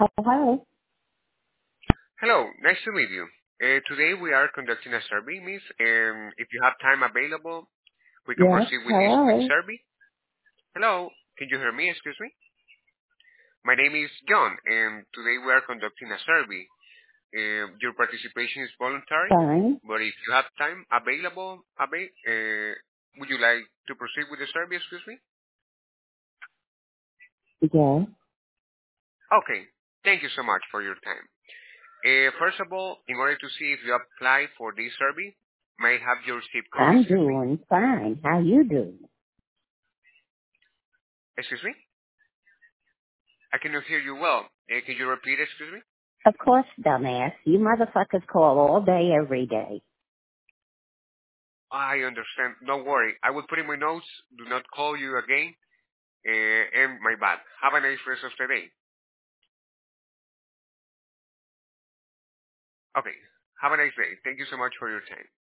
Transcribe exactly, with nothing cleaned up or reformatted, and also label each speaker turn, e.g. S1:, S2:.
S1: Hello.
S2: Hello, nice to meet you. Uh, today we are conducting a survey, miss, and if you have time available, we can
S1: Yes.
S2: proceed with this quick
S1: Hello.
S2: survey. Hello, can you hear me? Excuse me. My name is John, and today we are conducting a survey. Uh, your participation is voluntary,
S1: Fine.
S2: but if you have time available, ava- uh, would you like to proceed with the survey? Excuse me.
S1: Yes.
S2: Okay, thank you so much for your time. Uh, first of all, in order to see if you apply for this survey, may I have your zip code?
S1: I'm
S2: Excuse me.
S1: doing fine. How you doing?
S2: Excuse me. I cannot hear you well. Uh, can you repeat, excuse me?
S1: Of course, dumbass. You motherfuckers call all day, every day.
S2: I understand. Don't worry. I will put in my notes. Do not call you again. Uh, and my bad. Have a nice rest of the day. Okay. Have a nice day. Thank you so much for your time.